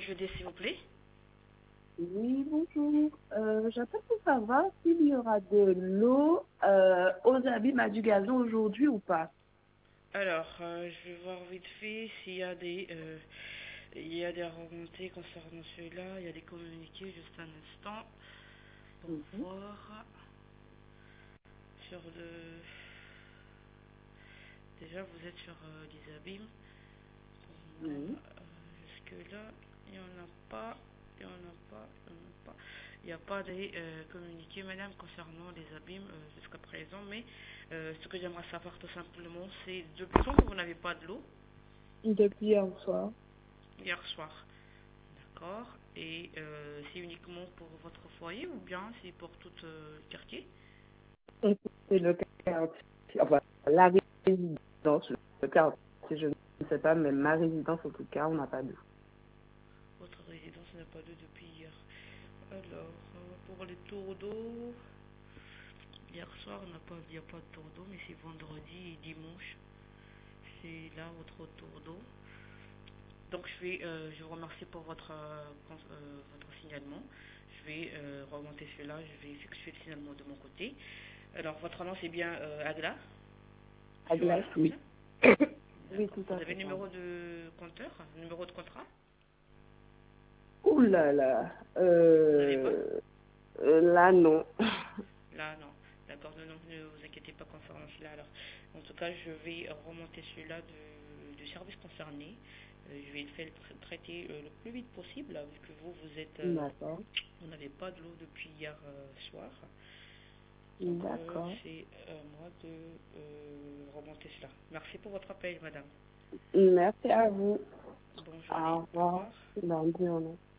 puis-je aider, s'il vous plaît? Oui, bonjour. J'appelle pour savoir s'il y aura de l'eau aux abîmes à du gazon aujourd'hui ou pas. Alors, je vais voir vite fait s'il y a des remontées concernant celui-là. Il y a des communiqués, juste un instant, pour Mhm. voir sur le... Déjà, vous êtes sur les abîmes. Pour moi, Oui. jusque-là, il n'y en a pas. Il n'y en a pas. Il n'y en a pas. Il n'y a pas de communiqué, madame, concernant les abîmes jusqu'à présent. Mais ce que j'aimerais savoir tout simplement, c'est depuis quand vous n'avez pas de l'eau? Depuis hier soir. Hier soir. D'accord. Et c'est uniquement pour votre foyer ou bien c'est pour tout le quartier? Et c'est le quartier, enfin, la résidence, le quartier, je ne sais pas, mais ma résidence en tout cas, on n'a pas d'eau. Votre résidence n'a pas d'eau depuis hier. Alors, pour les tours d'eau, hier soir, il n'y a pas de tour d'eau, mais c'est vendredi et dimanche. C'est là votre tour d'eau. Donc, je vous remercie pour votre signalement. Je vais remonter cela, je vais effectuer le signalement de mon côté. Alors, votre nom, c'est bien Agla? À Monsieur glace, oui. Agla? Oui, D'accord. tout Vous à avez fait, le pardon. numéro de compteur, le numéro de contrat? Ouh là là. Vous n'avez pas? Là, non. Là, non. D'accord, non, ne vous inquiétez pas concernant cela. Alors, en tout cas, je vais remonter celui-là du service concerné. Je vais le faire traiter le plus vite possible, vu que D'accord. vous n'avez pas de l'eau depuis hier soir. Donc, D'accord. c'est à moi de remonter cela. Merci pour votre appel, madame. Merci à vous. Bonne journée. Au Au revoir. revoir. Bonne journée.